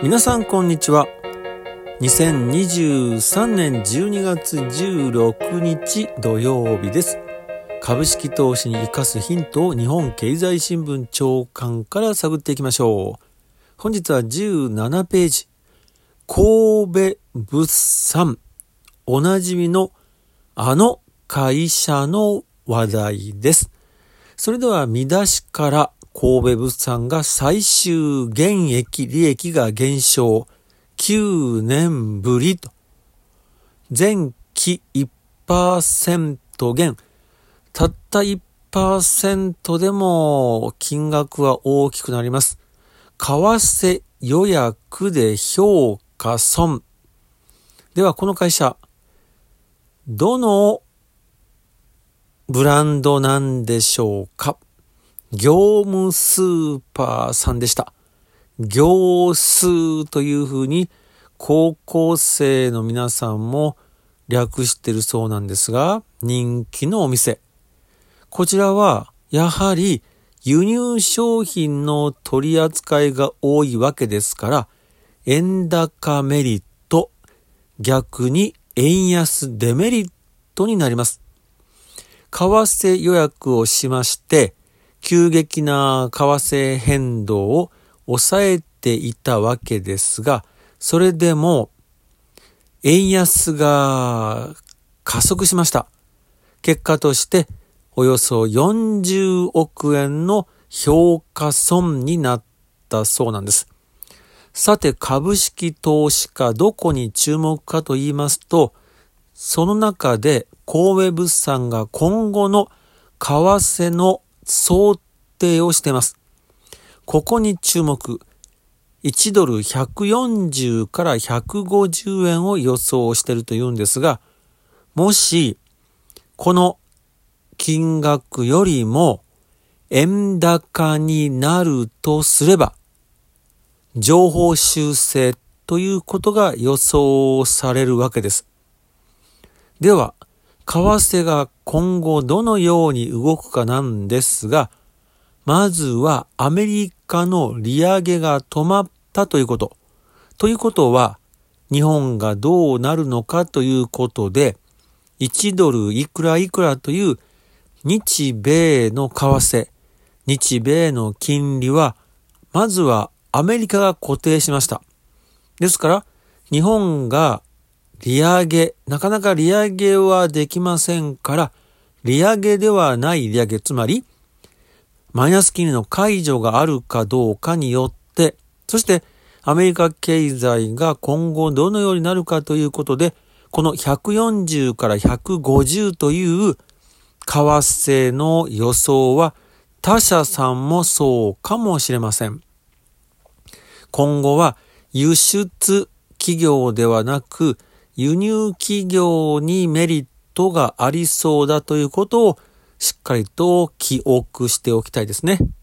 皆さんこんにちは。2023年12月16日土曜日です。株式投資に生かすヒントを日本経済新聞朝刊から探っていきましょう。本日は17ページ、神戸物産、おなじみのあの会社の話題です。それでは見出しから神戸物産が最終減益利益が減少9年ぶりと、前期 1% 減、たった 1% でも金額は大きくなります。為替予約で評価損。ではこの会社、どのブランドなんでしょうか。業務スーパーさんでした。業スというふうに高校生の皆さんも略しているそうなんですが、人気のお店。こちらはやはり輸入商品の取り扱いが多いわけですから、円高メリット、逆に円安デメリットになります。為替予約をしまして、急激な為替変動を抑えていたわけですが、それでも円安が加速しました。結果としておよそ40億円の評価損になったそうなんです。さて、株式投資家どこに注目かと言いますと、その中で神戸物産が今後の為替の想定をしています。ここに注目。1ドル140から150円を予想しているというんですが、もしこの金額よりも円高になるとすれば、上方修正ということが予想されるわけです。では、為替が今後どのように動くかなんですが、まずはアメリカの利上げが止まったということ。ということは、日本がどうなるのかということで、1ドルいくらいくらという日米の為替、日米の金利は、まずはアメリカが固定しました。ですから、日本が利上げ、なかなか利上げはできませんから、利上げではない利上げ、つまり、マイナス金利の解除があるかどうかによって、そしてアメリカ経済が今後どのようになるかということで、この140から150という為替の予想は他社さんもそうかもしれません。今後は輸出企業ではなく輸入企業にメリットがありそうだということをしっかりと記憶しておきたいですね。